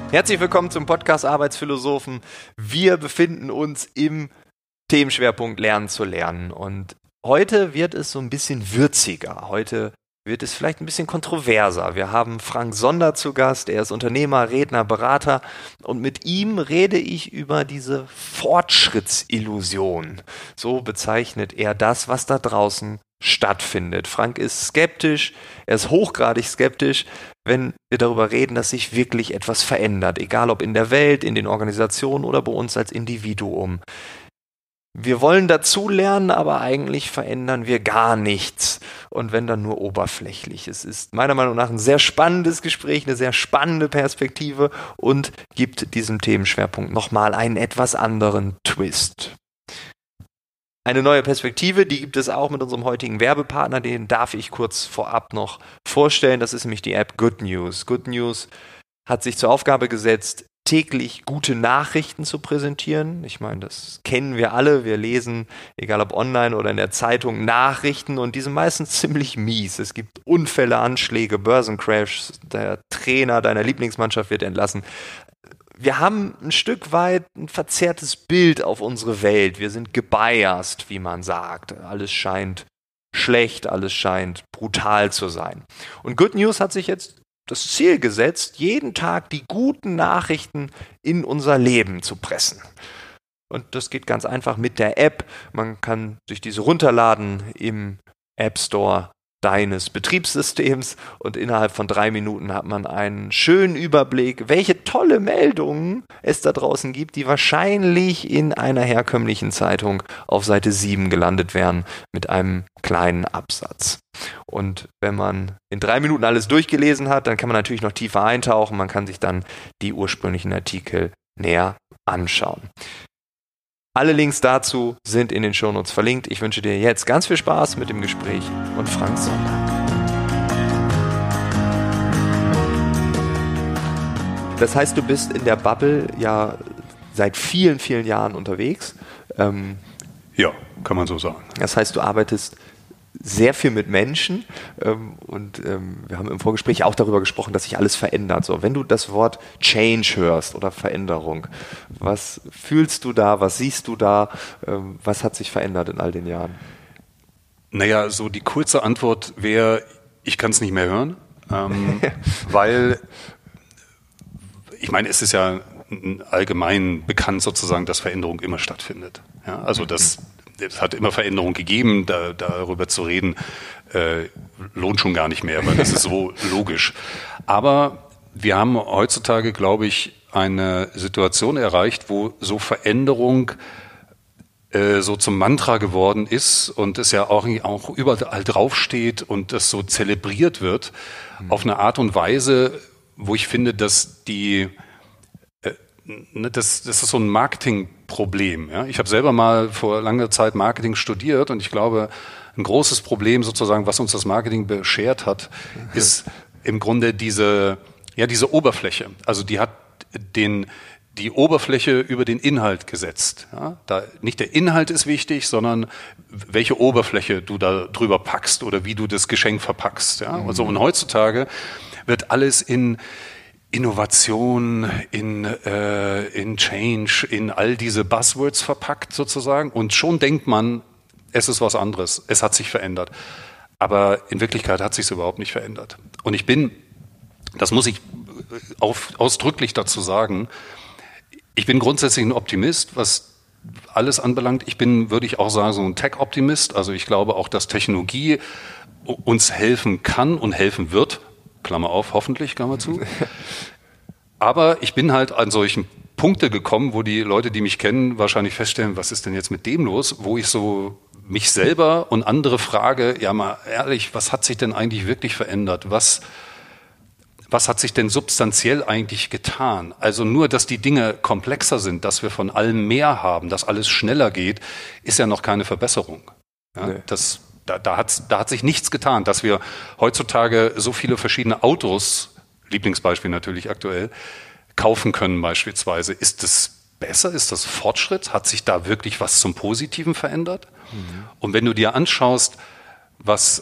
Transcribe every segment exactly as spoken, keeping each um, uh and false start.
Herzlich willkommen zum Podcast Arbeitsphilosophen. Wir befinden uns im Themenschwerpunkt Lernen zu lernen und heute wird es so ein bisschen würziger. Heute wird es vielleicht ein bisschen kontroverser. Wir haben Frank Sonder zu Gast. Er ist Unternehmer, Redner, Berater und mit ihm rede ich über diese Fortschrittsillusion. So bezeichnet er das, was da draußen stattfindet. Frank ist skeptisch, er ist hochgradig skeptisch, wenn wir darüber reden, dass sich wirklich etwas verändert, egal ob in der Welt, in den Organisationen oder bei uns als Individuum. Wir wollen dazulernen, aber eigentlich verändern wir gar nichts und wenn dann nur oberflächlich. Es ist meiner Meinung nach ein sehr spannendes Gespräch, eine sehr spannende Perspektive und gibt diesem Themenschwerpunkt nochmal einen etwas anderen Twist. Eine neue Perspektive, die gibt es auch mit unserem heutigen Werbepartner, den darf ich kurz vorab noch vorstellen. Das ist nämlich die App Good News. Good News hat sich zur Aufgabe gesetzt, täglich gute Nachrichten zu präsentieren. Ich meine, das kennen wir alle. Wir lesen, egal ob online oder in der Zeitung, Nachrichten und die sind meistens ziemlich mies. Es gibt Unfälle, Anschläge, Börsencrashs, der Trainer deiner Lieblingsmannschaft wird entlassen. Wir haben ein Stück weit ein verzerrtes Bild auf unsere Welt. Wir sind gebiased, wie man sagt. Alles scheint schlecht, alles scheint brutal zu sein. Und Good News hat sich jetzt das Ziel gesetzt, jeden Tag die guten Nachrichten in unser Leben zu pressen. Und das geht ganz einfach mit der App. Man kann sich diese runterladen im App Store deines Betriebssystems und innerhalb von drei Minuten hat man einen schönen Überblick, welche tolle Meldungen es da draußen gibt, die wahrscheinlich in einer herkömmlichen Zeitung auf Seite sieben gelandet wären mit einem kleinen Absatz. Und wenn man in drei Minuten alles durchgelesen hat, dann kann man natürlich noch tiefer eintauchen, man kann sich dann die ursprünglichen Artikel näher anschauen. Alle Links dazu sind in den Shownotes verlinkt. Ich wünsche dir jetzt ganz viel Spaß mit dem Gespräch und Frank Sonder. Das heißt, du bist in der Bubble ja seit vielen, vielen Jahren unterwegs. Ähm, ja, kann man so sagen. Das heißt, du arbeitest sehr viel mit Menschen ähm, und ähm, wir haben im Vorgespräch auch darüber gesprochen, dass sich alles verändert. So, wenn du das Wort Change hörst oder Veränderung, was fühlst du da, was siehst du da, ähm, was hat sich verändert in all den Jahren? Naja, so die kurze Antwort wäre, ich kann es nicht mehr hören, ähm, weil, ich meine, es ist ja allgemein bekannt sozusagen, dass Veränderung immer stattfindet. Ja, also das Es hat immer Veränderungen gegeben, da, darüber zu reden, äh, lohnt schon gar nicht mehr, weil das ist so logisch. Aber wir haben heutzutage, glaube ich, eine Situation erreicht, wo so Veränderung äh, so zum Mantra geworden ist und es ja auch, auch überall draufsteht und das so zelebriert wird, mhm. auf eine Art und Weise, wo ich finde, dass die Das, das ist so ein Marketingproblem. Ja? Ich habe selber mal vor langer Zeit Marketing studiert und ich glaube, ein großes Problem sozusagen, was uns das Marketing beschert hat, okay. ist im Grunde diese, ja, diese Oberfläche. Also die hat den, die Oberfläche über den Inhalt gesetzt. Ja? Da, nicht der Inhalt ist wichtig, sondern welche Oberfläche du da drüber packst oder wie du das Geschenk verpackst. Ja? Mhm. Und, so, und heutzutage wird alles in Innovation, in, äh, in Change, in all diese Buzzwords verpackt sozusagen und schon denkt man, es ist was anderes, es hat sich verändert. Aber in Wirklichkeit hat sich es überhaupt nicht verändert. Und ich bin, das muss ich auf, ausdrücklich dazu sagen, ich bin grundsätzlich ein Optimist, was alles anbelangt. Ich bin, würde ich auch sagen, so ein Tech-Optimist. Also ich glaube auch, dass Technologie uns helfen kann und helfen wird. Klammer auf, hoffentlich, Klammer zu. Aber ich bin halt an solchen Punkte gekommen, wo die Leute, die mich kennen, wahrscheinlich feststellen, was ist denn jetzt mit dem los? Wo ich so mich selber und andere frage, ja mal ehrlich, was hat sich denn eigentlich wirklich verändert? Was, was hat sich denn substanziell eigentlich getan? Also nur, dass die Dinge komplexer sind, dass wir von allem mehr haben, dass alles schneller geht, ist ja noch keine Verbesserung. Ja, nee. Das Da, da, hat's, da hat sich nichts getan, dass wir heutzutage so viele verschiedene Autos, Lieblingsbeispiel natürlich aktuell, kaufen können beispielsweise. Ist das besser? Ist das Fortschritt? Hat sich da wirklich was zum Positiven verändert? Mhm. Und wenn du dir anschaust, was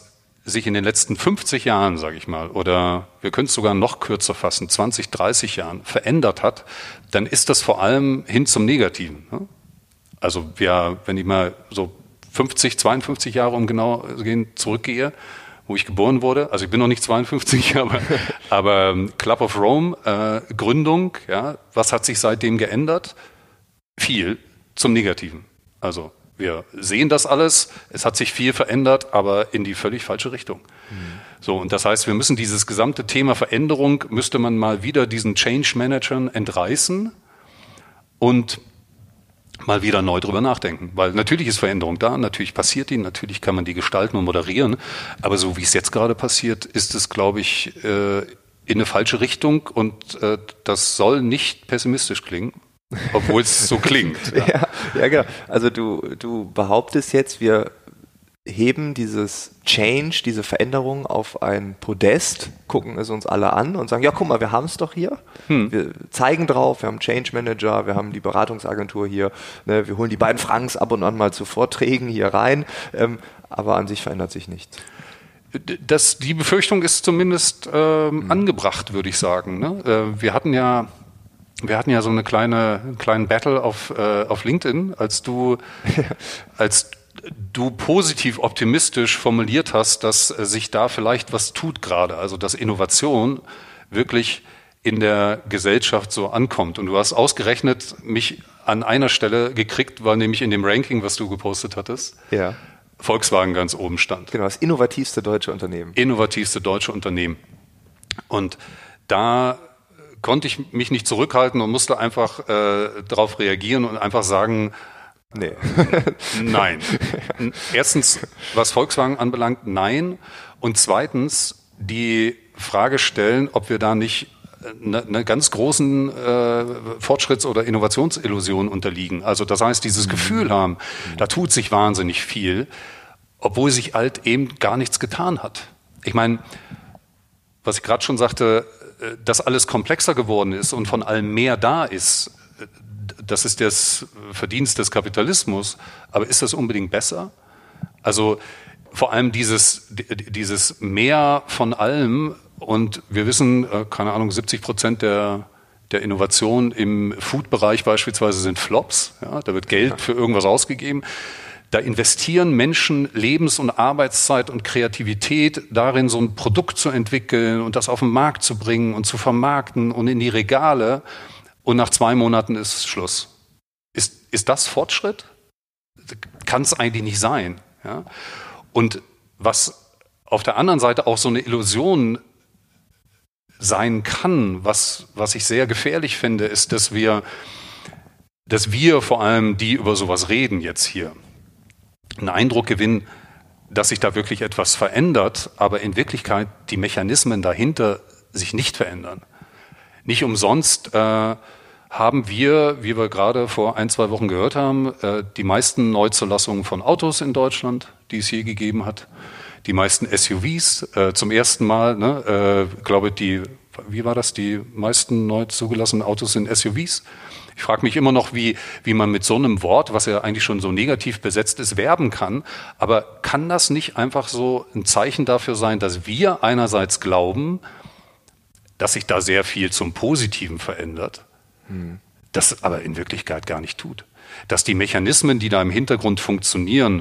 sich in den letzten fünfzig Jahren, sage ich mal, oder wir können es sogar noch kürzer fassen, zwanzig, dreißig Jahren verändert hat, dann ist das vor allem hin zum Negativen. Ne? Also wir, wenn ich mal so fünfzig, zweiundfünfzig Jahre um genau gehen zurückgehe, wo ich geboren wurde, also ich bin noch nicht zweiundfünfzig, aber, aber Club of Rome, äh, Gründung, ja, was hat sich seitdem geändert? Viel zum Negativen. Also wir sehen das alles, es hat sich viel verändert, aber in die völlig falsche Richtung. Mhm. So, und das heißt, wir müssen dieses gesamte Thema Veränderung, müsste man mal wieder diesen Change Managern entreißen und mal wieder neu drüber nachdenken. Weil natürlich ist Veränderung da, natürlich passiert die, natürlich kann man die gestalten und moderieren, aber so wie es jetzt gerade passiert, ist es, glaube ich, äh, in eine falsche Richtung und äh, das soll nicht pessimistisch klingen. Obwohl es so klingt. Ja. ja, ja, genau. Also du, du behauptest jetzt, wir heben dieses Change, diese Veränderung auf ein Podest, gucken es uns alle an und sagen, ja, guck mal, wir haben es doch hier. Hm. Wir zeigen drauf, wir haben Change Manager, wir haben die Beratungsagentur hier, ne, wir holen die beiden Franks ab und an mal zu Vorträgen hier rein, ähm, aber an sich verändert sich nichts. Das, die Befürchtung ist zumindest ähm, hm. angebracht, würde ich sagen. Ne? Äh, wir hatten ja Wir hatten ja so eine kleine, einen kleinen Battle auf, äh, auf LinkedIn, als du, als du positiv optimistisch formuliert hast, dass äh, sich da vielleicht was tut gerade, also dass Innovation wirklich in der Gesellschaft so ankommt. Und du hast ausgerechnet mich an einer Stelle gekriegt, war nämlich in dem Ranking, was du gepostet hattest, ja. Volkswagen ganz oben stand. Genau, das innovativste deutsche Unternehmen. Innovativste deutsche Unternehmen. Und da konnte ich mich nicht zurückhalten und musste einfach äh, darauf reagieren und einfach sagen, nee. Nein. Erstens, was Volkswagen anbelangt, nein. Und zweitens, die Frage stellen, ob wir da nicht eine, eine ganz großen äh, Fortschritts- oder Innovationsillusion unterliegen. Also das heißt, dieses mhm. Gefühl haben, mhm. da tut sich wahnsinnig viel, obwohl sich halt eben gar nichts getan hat. Ich meine, was ich gerade schon sagte, dass alles komplexer geworden ist und von allem mehr da ist, das ist das Verdienst des Kapitalismus. Aber ist das unbedingt besser? Also vor allem dieses, dieses Mehr von allem und wir wissen, keine Ahnung, siebzig Prozent der, der Innovation im Food-Bereich beispielsweise sind Flops. Ja, da wird Geld für irgendwas ausgegeben. Da investieren Menschen Lebens- und Arbeitszeit und Kreativität darin, so ein Produkt zu entwickeln und das auf den Markt zu bringen und zu vermarkten und in die Regale. Und nach zwei Monaten ist Schluss. Ist, ist das Fortschritt? Kann es eigentlich nicht sein. Ja? Und was auf der anderen Seite auch so eine Illusion sein kann, was, was ich sehr gefährlich finde, ist, dass wir, dass wir vor allem, die über sowas reden jetzt hier, einen Eindruck gewinnen, dass sich da wirklich etwas verändert, aber in Wirklichkeit die Mechanismen dahinter sich nicht verändern. Nicht umsonst äh, haben wir, wie wir gerade vor ein, zwei Wochen gehört haben, äh, die meisten Neuzulassungen von Autos in Deutschland, die es je gegeben hat. Die meisten S U Vs äh, zum ersten Mal, ne, äh, glaube die, wie war das, die meisten neu zugelassenen Autos sind S U Vs. Ich frage mich immer noch, wie, wie man mit so einem Wort, was ja eigentlich schon so negativ besetzt ist, werben kann. Aber kann das nicht einfach so ein Zeichen dafür sein, dass wir einerseits glauben, dass sich da sehr viel zum Positiven verändert, hm. das aber in Wirklichkeit gar nicht tut? Dass die Mechanismen, die da im Hintergrund funktionieren,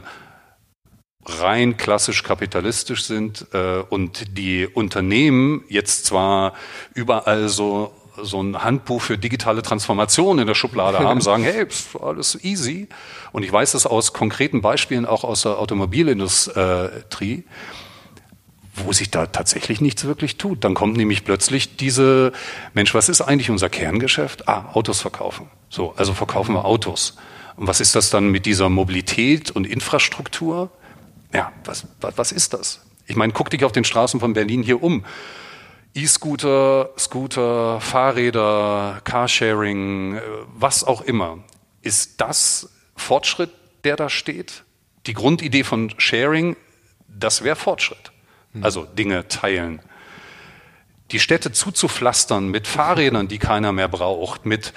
rein klassisch kapitalistisch sind äh, und die Unternehmen jetzt zwar überall so so ein Handbuch für digitale Transformation in der Schublade haben, sagen, hey, ist alles easy. Und ich weiß das aus konkreten Beispielen, auch aus der Automobilindustrie, wo sich da tatsächlich nichts wirklich tut. Dann kommt nämlich plötzlich diese, Mensch, was ist eigentlich unser Kerngeschäft? Ah, Autos verkaufen. So, also verkaufen wir Autos. Und was ist das dann mit dieser Mobilität und Infrastruktur? Ja, was, was, was ist das? Ich meine, guck dich auf den Straßen von Berlin hier um. E-Scooter, Scooter, Fahrräder, Carsharing, was auch immer. Ist das Fortschritt, der da steht? Die Grundidee von Sharing, das wäre Fortschritt. Also Dinge teilen. Die Städte zuzupflastern mit Fahrrädern, die keiner mehr braucht, mit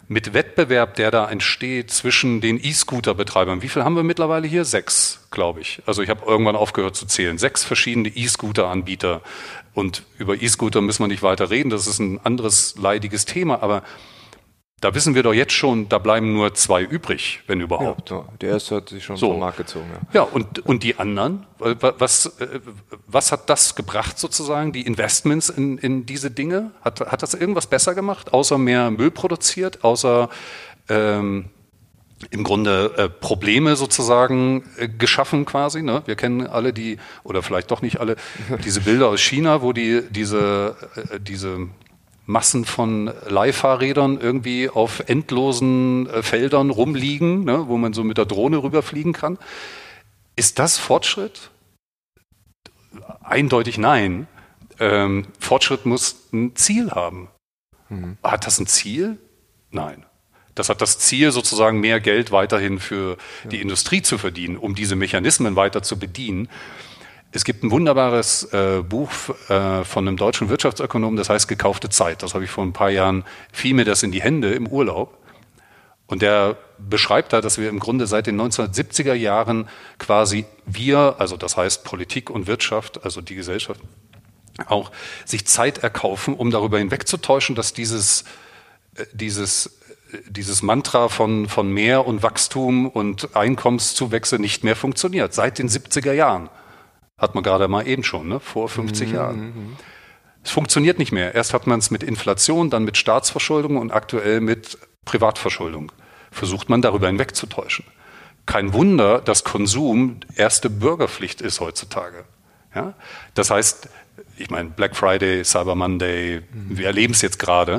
mit Wettbewerb, der da entsteht zwischen den E-Scooter-Betreibern. Wie viel haben wir mittlerweile hier? Sechs, glaube ich. Also ich habe irgendwann aufgehört zu zählen. Sechs verschiedene E-Scooter-Anbieter. Und über E-Scooter müssen wir nicht weiter reden. Das ist ein anderes leidiges Thema. Aber da wissen wir doch jetzt schon, da bleiben nur zwei übrig, wenn überhaupt. Ja, der erste hat sich schon so vom Markt gezogen. Ja, ja und, und die anderen? Was, was hat das gebracht sozusagen, die Investments in, in diese Dinge? Hat, hat das irgendwas besser gemacht, außer mehr Müll produziert, außer ähm, im Grunde äh, Probleme sozusagen äh, geschaffen quasi? Ne? Wir kennen alle die, oder vielleicht doch nicht alle, diese Bilder aus China, wo die diese, äh, diese Massen von Leihfahrrädern irgendwie auf endlosen äh, Feldern rumliegen, ne, wo man so mit der Drohne rüberfliegen kann. Ist das Fortschritt? Eindeutig nein. Ähm, Fortschritt muss ein Ziel haben. Mhm. Hat das ein Ziel? Nein. Das hat das Ziel, sozusagen mehr Geld weiterhin für ja. die Industrie zu verdienen, um diese Mechanismen weiter zu bedienen. Es gibt ein wunderbares äh, Buch äh, von einem deutschen Wirtschaftsökonomen, das heißt Gekaufte Zeit. Das habe ich vor ein paar Jahren, fiel mir das in die Hände im Urlaub. Und der beschreibt da, dass wir im Grunde seit den neunzehnhundertsiebziger Jahren quasi wir, also das heißt Politik und Wirtschaft, also die Gesellschaft, auch sich Zeit erkaufen, um darüber hinwegzutäuschen, dass dieses, äh, dieses, äh, dieses Mantra von, von mehr und Wachstum und Einkommenszuwächse nicht mehr funktioniert. Seit den siebziger Jahren. Hat man gerade mal eben schon, ne? Vor fünfzig mhm, Jahren. Es funktioniert nicht mehr. Erst hat man es mit Inflation, dann mit Staatsverschuldung und aktuell mit Privatverschuldung. Versucht man darüber hinwegzutäuschen. Kein Wunder, dass Konsum erste Bürgerpflicht ist heutzutage. Ja? Das heißt, ich meine, Black Friday, Cyber Monday, mhm. wir erleben es jetzt gerade.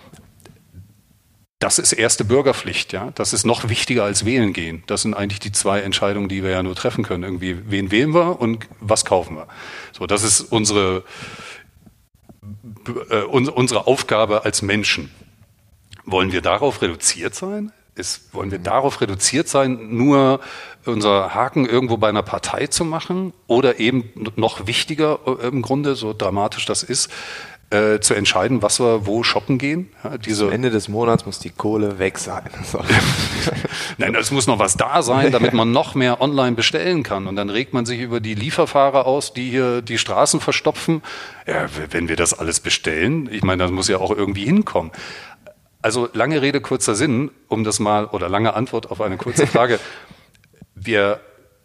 Das ist erste Bürgerpflicht, ja. Das ist noch wichtiger als wählen gehen. Das sind eigentlich die zwei Entscheidungen, die wir ja nur treffen können. Irgendwie, wen wählen wir und was kaufen wir? So, das ist unsere, äh, unsere Aufgabe als Menschen. Wollen wir darauf reduziert sein? Ist, wollen wir darauf reduziert sein, nur unser Haken irgendwo bei einer Partei zu machen? Oder eben noch wichtiger im Grunde, so dramatisch das ist, Äh, zu entscheiden, was wir wo shoppen gehen. Ja, diese Am Ende des Monats muss die Kohle weg sein. So. Nein, es muss noch was da sein, damit man noch mehr online bestellen kann. Und dann regt man sich über die Lieferfahrer aus, die hier die Straßen verstopfen. Ja, wenn wir das alles bestellen, ich meine, das muss ja auch irgendwie hinkommen. Also lange Rede, kurzer Sinn, um das mal, oder lange Antwort auf eine kurze Frage. Wir,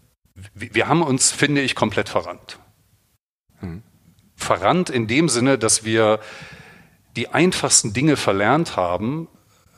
wir haben uns, finde ich, komplett verrannt. Hm. Verrannt in dem Sinne, dass wir die einfachsten Dinge verlernt haben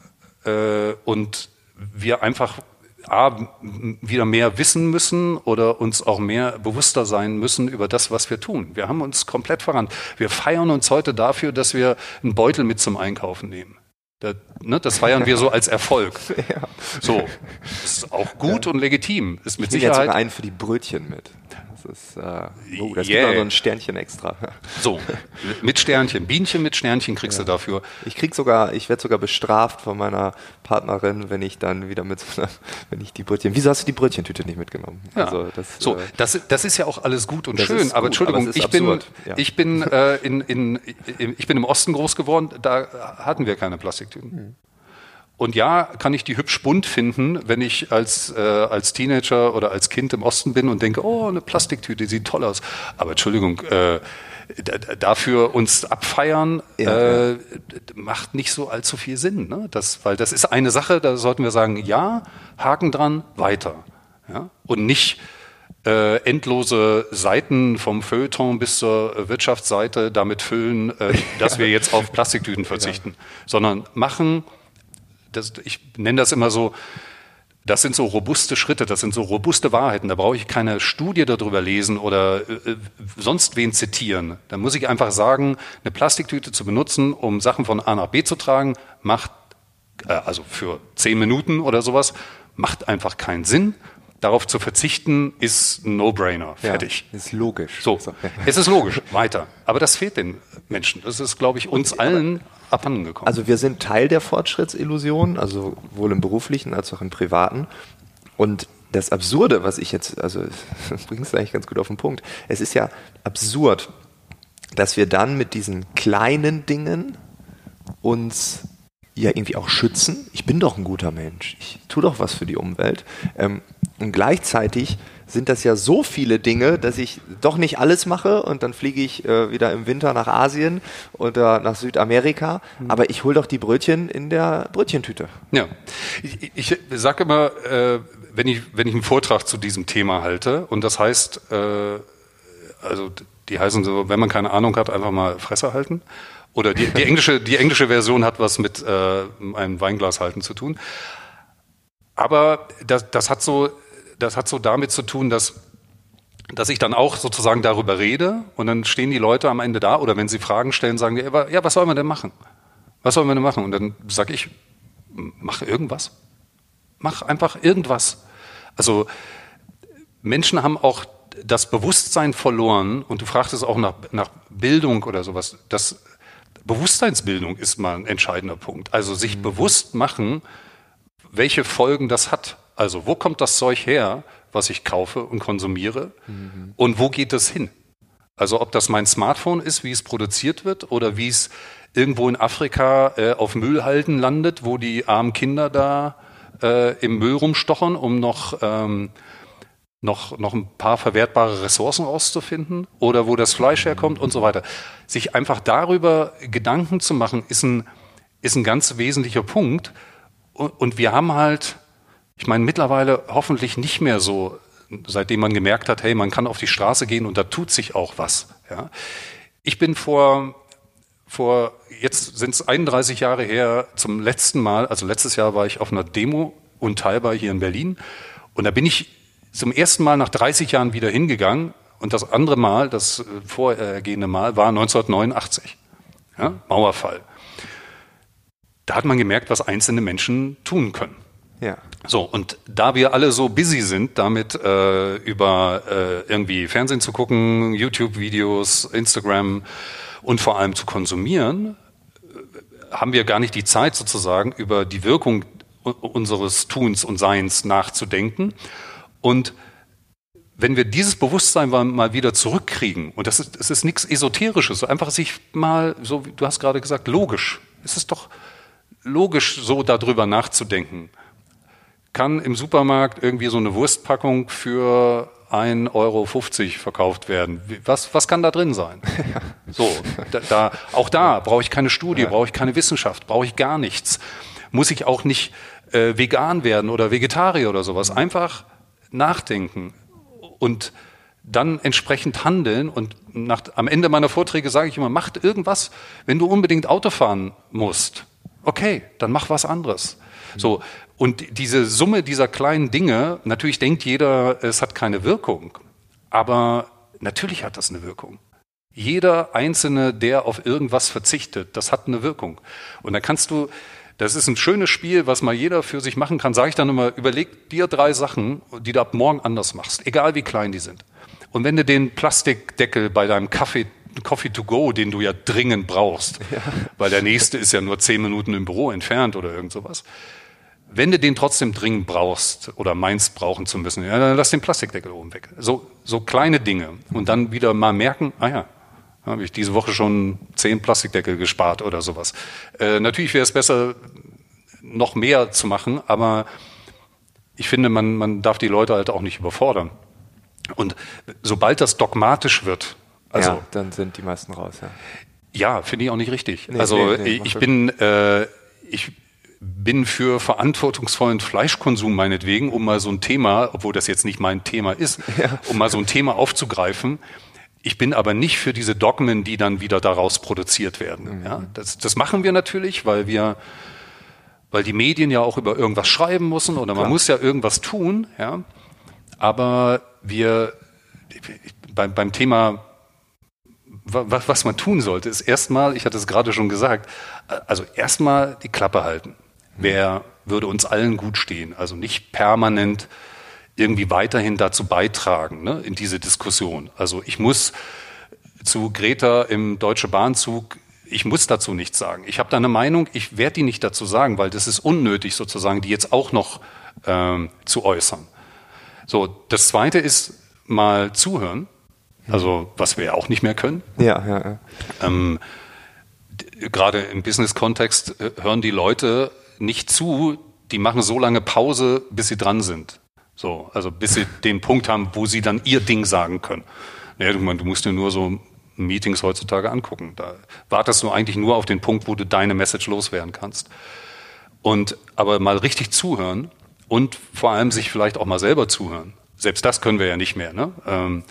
äh, und wir einfach A, wieder mehr wissen müssen oder uns auch mehr bewusster sein müssen über das, was wir tun. Wir haben uns komplett verrannt. Wir feiern uns heute dafür, dass wir einen Beutel mit zum Einkaufen nehmen. Das, ne, das feiern wir so als Erfolg. Ja. So, ist auch gut ja. und legitim. Ist mit ich nehme Sicherheit jetzt sogar einen für die Brötchen mit. Das ist, äh, oh, das yeah. gibt noch so ein Sternchen extra. So, mit Sternchen. Bienchen mit Sternchen kriegst ja. du dafür. Ich krieg sogar, ich werde sogar bestraft von meiner Partnerin, wenn ich dann wieder mit, wenn ich die Brötchen, wieso hast du die Brötchentüte nicht mitgenommen? Ja. Also das, so, äh, das, das ist ja auch alles gut und schön, gut, aber Entschuldigung, aber ich absurd. bin, ja. ich bin, äh, in, in, ich bin im Osten groß geworden, da hatten wir keine Plastiktüten. Hm. Und ja, kann ich die hübsch bunt finden, wenn ich als, äh, als Teenager oder als Kind im Osten bin und denke, oh, eine Plastiktüte, die sieht toll aus. Aber Entschuldigung, äh, d- dafür uns abfeiern, ja, äh, ja. macht nicht so allzu viel Sinn. Ne? Das, weil das ist eine Sache, da sollten wir sagen, ja, Haken dran, weiter. Ja? Und nicht äh, endlose Seiten vom Feuilleton bis zur Wirtschaftsseite damit füllen, äh, dass wir jetzt auf Plastiktüten verzichten, ja. sondern machen. Das, ich nenne das immer so, das sind so robuste Schritte, das sind so robuste Wahrheiten. Da brauche ich keine Studie darüber lesen oder äh, sonst wen zitieren. Da muss ich einfach sagen, eine Plastiktüte zu benutzen, um Sachen von A nach B zu tragen, macht, äh, also für zehn Minuten oder sowas, macht einfach keinen Sinn. Darauf zu verzichten, ist ein No-Brainer. Fertig. Ja, ist logisch. So, es ist logisch. Weiter. Aber das fehlt den Menschen. Das ist, glaube ich, uns allen abhanden gekommen. Also wir sind Teil der Fortschrittsillusion, also sowohl im beruflichen als auch im privaten. Und das Absurde, was ich jetzt, also bringt es eigentlich ganz gut auf den Punkt. Es ist ja absurd, dass wir dann mit diesen kleinen Dingen uns ja irgendwie auch schützen. Ich bin doch ein guter Mensch. Ich tue doch was für die Umwelt. Ähm, und gleichzeitig sind das ja so viele Dinge, dass ich doch nicht alles mache und dann fliege ich äh, wieder im Winter nach Asien oder nach Südamerika, mhm. aber ich hole doch die Brötchen in der Brötchentüte. Ja, ich, ich sage immer, äh, wenn ich wenn ich einen Vortrag zu diesem Thema halte und das heißt, äh, also die heißen so, wenn man keine Ahnung hat, einfach mal Fresse halten. Oder die, die englische die englische Version hat was mit äh, einem Weinglas halten zu tun. Aber das, das hat so Das hat so damit zu tun, dass, dass ich dann auch sozusagen darüber rede und dann stehen die Leute am Ende da oder wenn sie Fragen stellen, sagen die, ja, was sollen wir denn machen? Was sollen wir denn machen? Und dann sage ich, mach irgendwas. Mach einfach irgendwas. Also Menschen haben auch das Bewusstsein verloren und du fragtest auch nach, nach Bildung oder sowas. Das Bewusstseinsbildung ist mal ein entscheidender Punkt. Also sich mhm. bewusst machen, welche Folgen das hat. Also wo kommt das Zeug her, was ich kaufe und konsumiere mhm. und wo geht es hin? Also ob das mein Smartphone ist, wie es produziert wird oder wie es irgendwo in Afrika äh, auf Müllhalden landet, wo die armen Kinder da äh, im Müll rumstochern, um noch, ähm, noch, noch ein paar verwertbare Ressourcen rauszufinden oder wo das Fleisch herkommt und so weiter. Sich einfach darüber Gedanken zu machen, ist ein, ist ein ganz wesentlicher Punkt und, und wir haben halt Ich meine, mittlerweile hoffentlich nicht mehr so, seitdem man gemerkt hat, hey, man kann auf die Straße gehen und da tut sich auch was. Ja. Ich bin vor, vor jetzt sind es einunddreißig Jahre her, zum letzten Mal, also letztes Jahr war ich auf einer Demo unteilbar hier in Berlin und da bin ich zum ersten Mal nach dreißig Jahren wieder hingegangen und das andere Mal, das vorhergehende Mal, war neunzehnhundertneunundachtzig, ja, Mauerfall. Da hat man gemerkt, was einzelne Menschen tun können. Ja. So, und da wir alle so busy sind, damit äh, über äh, irgendwie Fernsehen zu gucken, YouTube-Videos, Instagram und vor allem zu konsumieren, äh, haben wir gar nicht die Zeit sozusagen über die Wirkung unseres Tuns und Seins nachzudenken. Und wenn wir dieses Bewusstsein mal wieder zurückkriegen, und das ist, es ist nichts Esoterisches, so einfach sich mal, so wie du hast gerade gesagt, logisch, es ist doch logisch, so darüber nachzudenken. Kann im Supermarkt irgendwie so eine Wurstpackung für ein Euro fünfzig verkauft werden? Was, was kann da drin sein? So, da, da, auch da brauche ich keine Studie, brauche ich keine Wissenschaft, brauche ich gar nichts. Muss ich auch nicht äh, vegan werden oder Vegetarier oder sowas. Einfach nachdenken und dann entsprechend handeln. Und nach, am Ende meiner Vorträge sage ich immer, macht irgendwas, wenn du unbedingt Auto fahren musst. Okay, dann mach was anderes. So, und diese Summe dieser kleinen Dinge, natürlich denkt jeder, es hat keine Wirkung, aber natürlich hat das eine Wirkung. Jeder Einzelne, der auf irgendwas verzichtet, das hat eine Wirkung. Und da kannst du, das ist ein schönes Spiel, was mal jeder für sich machen kann, sage ich dann immer, überleg dir drei Sachen, die du ab morgen anders machst, egal wie klein die sind. Und wenn du den Plastikdeckel bei deinem Kaffee Coffee to go, den du ja dringend brauchst, ja. weil der nächste ist ja nur zehn Minuten im Büro entfernt oder irgend sowas. Wenn du den trotzdem dringend brauchst oder meinst brauchen zu müssen, ja, dann lass den Plastikdeckel oben weg. So, so kleine Dinge. Und dann wieder mal merken, ah ja, habe ich diese Woche schon zehn Plastikdeckel gespart oder sowas. Äh, natürlich wäre es besser, noch mehr zu machen, aber ich finde, man, man darf die Leute halt auch nicht überfordern. Und sobald das dogmatisch wird, also, ja, dann sind die meisten raus, ja. Ja, finde ich auch nicht richtig. Nee, also nee, nee, ich bin äh, ich bin für verantwortungsvollen Fleischkonsum meinetwegen, um mal so ein Thema, obwohl das jetzt nicht mein Thema ist, ja. um mal so ein Thema aufzugreifen. Ich bin aber nicht für diese Dogmen, die dann wieder daraus produziert werden. Mhm. Ja, das, das machen wir natürlich, weil wir, weil die Medien ja auch über irgendwas schreiben müssen oder man Klar. muss ja irgendwas tun. Ja, aber wir beim, beim Thema Was, was man tun sollte, ist erstmal, ich hatte es gerade schon gesagt, also erstmal die Klappe halten. Wer würde uns allen gut stehen? Also nicht permanent irgendwie weiterhin dazu beitragen, ne, in diese Diskussion. Also ich muss zu Greta im Deutsche Bahnzug, ich muss dazu nichts sagen. Ich habe da eine Meinung, ich werde die nicht dazu sagen, weil das ist unnötig sozusagen, die jetzt auch noch ähm, zu äußern. So, das Zweite ist mal zuhören. Also, was wir ja auch nicht mehr können. Ja, ja, ja. Ähm, gerade im Business-Kontext hören die Leute nicht zu, die machen so lange Pause, bis sie dran sind. So, also bis sie den Punkt haben, wo sie dann ihr Ding sagen können. Naja, du, du musst dir nur so Meetings heutzutage angucken. Da wartest du eigentlich nur auf den Punkt, wo du deine Message loswerden kannst. Und aber mal richtig zuhören und vor allem sich vielleicht auch mal selber zuhören. Selbst das können wir ja nicht mehr. Ne? Ähm,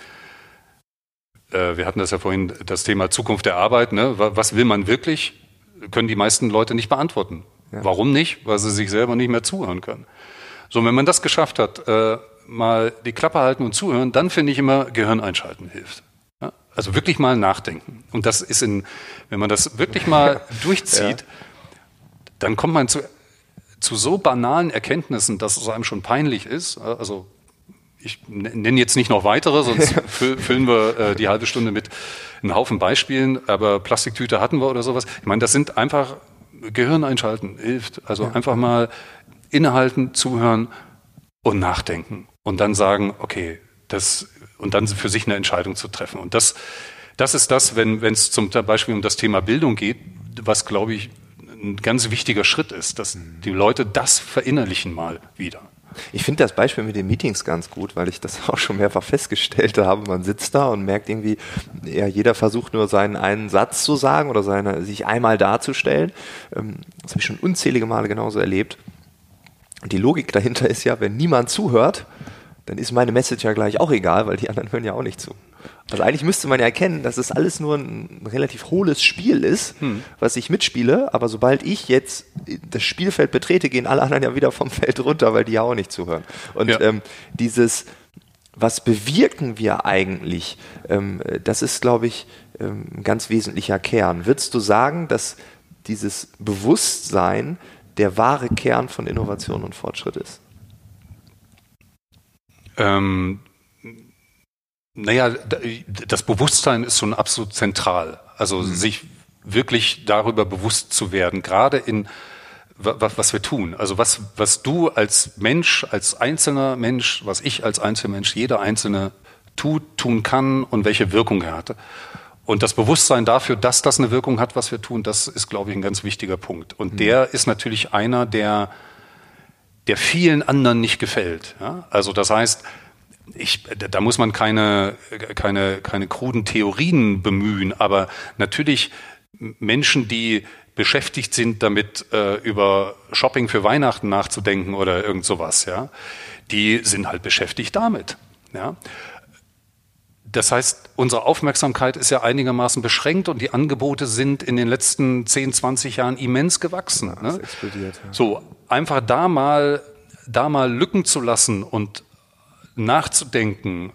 äh, wir hatten das ja vorhin, das Thema Zukunft der Arbeit. Ne? Was will man wirklich? Können die meisten Leute nicht beantworten. Ja. Warum nicht? Weil sie sich selber nicht mehr zuhören können. So, wenn man das geschafft hat, äh, mal die Klappe halten und zuhören, dann finde ich immer, Gehirn einschalten hilft. Ja? Also wirklich mal nachdenken. Und das ist in, wenn man das wirklich mal durchzieht, ja. dann kommt man zu, zu so banalen Erkenntnissen, dass es einem schon peinlich ist. Also ich nenne jetzt nicht noch weitere, sonst füllen wir äh, die halbe Stunde mit einem Haufen Beispielen, aber Plastiktüte hatten wir oder sowas. Ich meine, das sind einfach, Gehirn einschalten hilft. Also ja. einfach mal innehalten, zuhören und nachdenken. Und dann sagen, okay, das, und dann für sich eine Entscheidung zu treffen. Und das, das ist das, wenn wenn es zum Beispiel um das Thema Bildung geht, was, glaube ich, ein ganz wichtiger Schritt ist, dass die Leute das verinnerlichen mal wieder. Ich finde das Beispiel mit den Meetings ganz gut, weil ich das auch schon mehrfach festgestellt habe. Man sitzt da und merkt irgendwie, ja, jeder versucht nur seinen einen Satz zu sagen oder seine, sich einmal darzustellen. Das habe ich schon unzählige Male genauso erlebt. Und die Logik dahinter ist ja, wenn niemand zuhört, dann ist meine Message ja gleich auch egal, weil die anderen hören ja auch nicht zu. Also eigentlich müsste man ja erkennen, dass es alles nur ein relativ hohles Spiel ist, hm. was ich mitspiele, aber sobald ich jetzt das Spielfeld betrete, gehen alle anderen ja wieder vom Feld runter, weil die ja auch nicht zuhören. Und ja. ähm, dieses, was bewirken wir eigentlich, ähm, das ist, glaube ich, ähm, ein ganz wesentlicher Kern. Würdest du sagen, dass dieses Bewusstsein der wahre Kern von Innovation und Fortschritt ist? Ähm, naja, das Bewusstsein ist schon absolut zentral. Also mhm. sich wirklich darüber bewusst zu werden, gerade in was, was wir tun. Also was, was du als Mensch, als einzelner Mensch, was ich als Einzelmensch, jeder Einzelne tut, tun kann und welche Wirkung er hatte. Und das Bewusstsein dafür, dass das eine Wirkung hat, was wir tun, das ist, glaube ich, ein ganz wichtiger Punkt. Und mhm. der ist natürlich einer, der, der vielen anderen nicht gefällt. Ja? Also das heißt, ich, da muss man keine, keine, keine kruden Theorien bemühen, aber natürlich Menschen, die beschäftigt sind, damit äh, über Shopping für Weihnachten nachzudenken oder irgend sowas, ja, die sind halt beschäftigt damit. Ja. Das heißt, unsere Aufmerksamkeit ist ja einigermaßen beschränkt und die Angebote sind in den letzten zehn, zwanzig Jahren immens gewachsen. Ja, ne? Explodiert, ja. So, einfach da mal, da mal Lücken zu lassen und nachzudenken,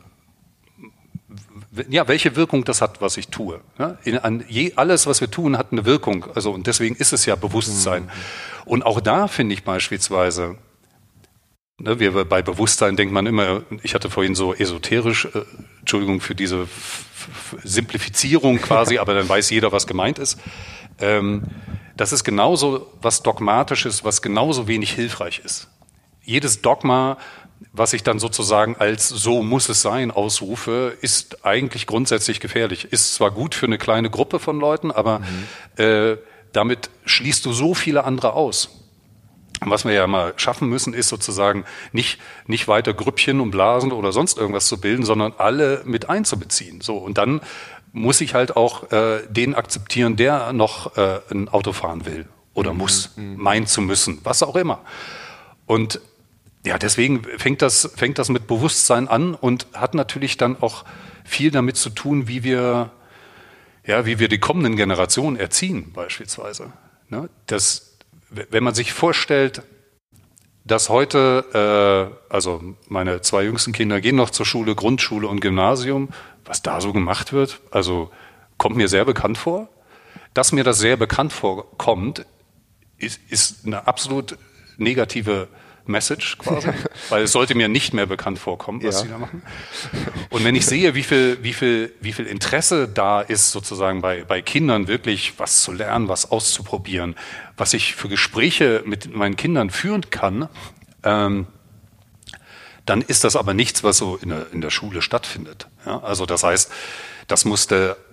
ja, welche Wirkung das hat, was ich tue. Ja, in, an je, alles, was wir tun, hat eine Wirkung. Also, und deswegen ist es ja Bewusstsein. Mhm. Und auch da finde ich beispielsweise, ne, wir, bei Bewusstsein denkt man immer, ich hatte vorhin so esoterisch, äh, Entschuldigung für diese F- F- Simplifizierung quasi, aber dann weiß jeder, was gemeint ist. Ähm, das ist genauso was Dogmatisches, was genauso wenig hilfreich ist. Jedes Dogma, was ich dann sozusagen als so muss es sein ausrufe, ist eigentlich grundsätzlich gefährlich. Ist zwar gut für eine kleine Gruppe von Leuten, aber mhm. äh, damit schließt du so viele andere aus. Und was wir ja mal schaffen müssen, ist sozusagen nicht, nicht weiter Grüppchen und Blasen oder sonst irgendwas zu bilden, sondern alle mit einzubeziehen. So, und dann muss ich halt auch äh, den akzeptieren, der noch äh, ein Auto fahren will oder mhm. muss, mhm. meint zu müssen, was auch immer. Und ja, deswegen fängt das, fängt das mit Bewusstsein an und hat natürlich dann auch viel damit zu tun, wie wir, ja, wie wir die kommenden Generationen erziehen, beispielsweise. Ne? Das, wenn man sich vorstellt, dass heute, äh, also meine zwei jüngsten Kinder gehen noch zur Schule, Grundschule und Gymnasium, was da so gemacht wird, also kommt mir sehr bekannt vor. Dass mir das sehr bekannt vorkommt, ist, ist eine absolut negative Message quasi, weil es sollte mir nicht mehr bekannt vorkommen, was ja. sie da machen. Und wenn ich sehe, wie viel, wie viel, wie viel Interesse da ist, sozusagen bei, bei Kindern wirklich was zu lernen, was auszuprobieren, was ich für Gespräche mit meinen Kindern führen kann, ähm, dann ist das aber nichts, was so in der, in der Schule stattfindet. Ja? Also das heißt, das musste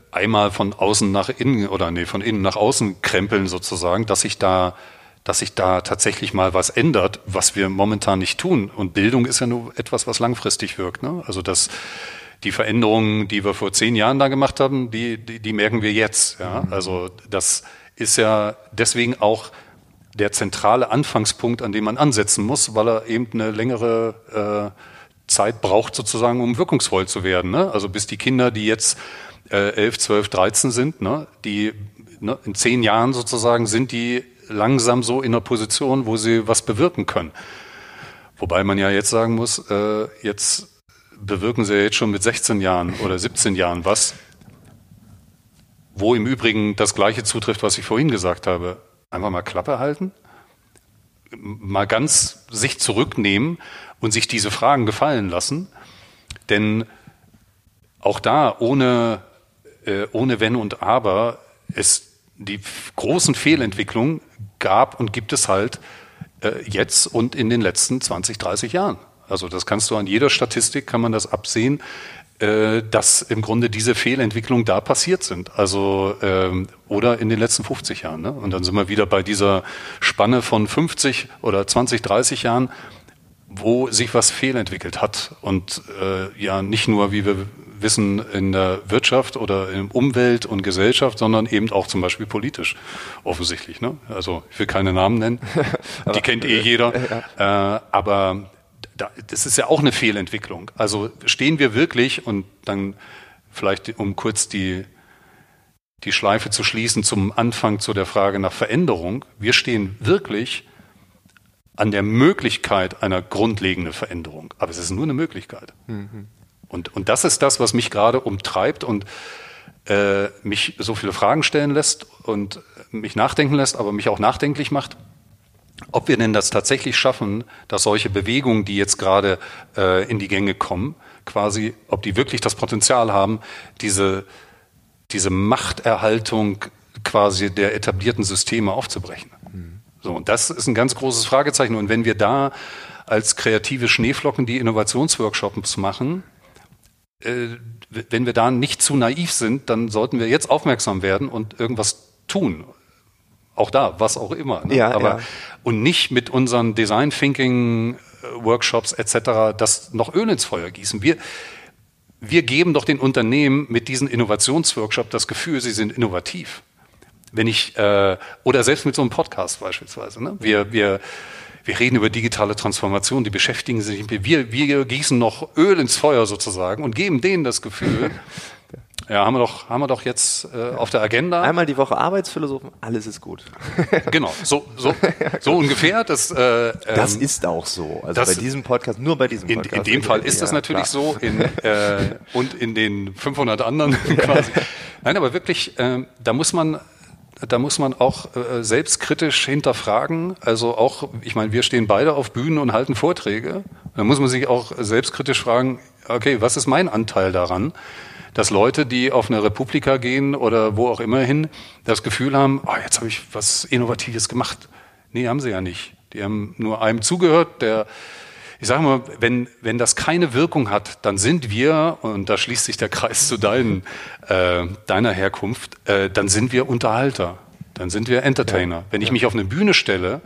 einmal von außen nach innen oder nee, von innen nach außen krempeln sozusagen, dass sich da, dass sich da tatsächlich mal was ändert, was wir momentan nicht tun. Und Bildung ist ja nur etwas, was langfristig wirkt. Ne? Also das, die Veränderungen, die wir vor zehn Jahren da gemacht haben, die, die, die merken wir jetzt. Ja? Also das ist ja deswegen auch der zentrale Anfangspunkt, an dem man ansetzen muss, weil er eben eine längere äh, Zeit braucht sozusagen, um wirkungsvoll zu werden. Ne? Also bis die Kinder, die jetzt äh, elf, zwölf, dreizehn sind, ne? die ne, in zehn Jahren sozusagen sind die langsam so in einer Position, wo sie was bewirken können. Wobei man ja jetzt sagen muss, äh, jetzt bewirken sie ja jetzt schon mit sechzehn Jahren oder siebzehn Jahren was, wo im Übrigen das Gleiche zutrifft, was ich vorhin gesagt habe. Einfach mal Klappe halten, mal ganz sich zurücknehmen und sich diese Fragen gefallen lassen. Denn auch da, ohne, äh, ohne Wenn und Aber, es die f- großen Fehlentwicklungen gab und gibt es halt äh, jetzt und in den letzten zwanzig, dreißig Jahren. Also das kannst du an jeder Statistik, kann man das absehen, äh, dass im Grunde diese Fehlentwicklungen da passiert sind. Also ähm, oder in den letzten fünfzig Jahren. Ne? Und dann sind wir wieder bei dieser Spanne von fünfzig oder zwanzig, dreißig Jahren, wo sich was fehlentwickelt hat. Und äh, ja nicht nur, wie wir wissen, in der Wirtschaft oder in Umwelt und Gesellschaft, sondern eben auch zum Beispiel politisch offensichtlich. Ne? Also ich will keine Namen nennen, die kennt eh jeder. Äh, aber das ist ja auch eine Fehlentwicklung. Also stehen wir wirklich, und dann vielleicht, um kurz die, die Schleife zu schließen zum Anfang zu der Frage nach Veränderung, wir stehen wirklich an der Möglichkeit einer grundlegenden Veränderung. Aber es ist nur eine Möglichkeit. Mhm. Und, und das ist das, was mich gerade umtreibt und äh, mich so viele Fragen stellen lässt und mich nachdenken lässt, aber mich auch nachdenklich macht, ob wir denn das tatsächlich schaffen, dass solche Bewegungen, die jetzt gerade äh, in die Gänge kommen, quasi, ob die wirklich das Potenzial haben, diese, diese Machterhaltung quasi der etablierten Systeme aufzubrechen. Mhm. So, und das ist ein ganz großes Fragezeichen. Und wenn wir da als kreative Schneeflocken die Innovationsworkshops machen, äh, wenn wir da nicht zu naiv sind, dann sollten wir jetzt aufmerksam werden und irgendwas tun. Auch da, was auch immer. Ne? Ja, aber ja. Und nicht mit unseren Design Thinking Workshops et cetera das noch Öl ins Feuer gießen. Wir, wir geben doch den Unternehmen mit diesen Innovationsworkshops das Gefühl, sie sind innovativ. Wenn ich äh, oder selbst mit so einem Podcast beispielsweise. Ne? Wir, wir, wir reden über digitale Transformation, die beschäftigen sich nicht mehr. Wir, wir gießen noch Öl ins Feuer sozusagen und geben denen das Gefühl. Ja, haben wir doch, haben wir doch jetzt äh, auf der Agenda. Einmal die Woche Arbeitsphilosophen, alles ist gut. Genau, so, so, so ungefähr. Das, äh, das ähm, ist auch so. Also das, bei diesem Podcast, nur bei diesem in, Podcast. In dem Fall ist das ja, natürlich klar. so in, äh, und in den fünfhundert anderen quasi. Nein, aber wirklich, äh, da muss man, da muss man auch äh, selbstkritisch hinterfragen. Also auch, ich meine, wir stehen beide auf Bühnen und halten Vorträge. Da muss man sich auch selbstkritisch fragen, okay, was ist mein Anteil daran? Dass Leute, die auf eine Republika gehen oder wo auch immer hin, das Gefühl haben, oh, jetzt habe ich was Innovatives gemacht. Nee, haben sie ja nicht. Die haben nur einem zugehört, der, ich sage mal, wenn, wenn das keine Wirkung hat, dann sind wir, und da schließt sich der Kreis zu deinen, äh, deiner Herkunft, äh, dann sind wir Unterhalter, dann sind wir Entertainer. Ja, wenn ich ja. mich auf eine Bühne stelle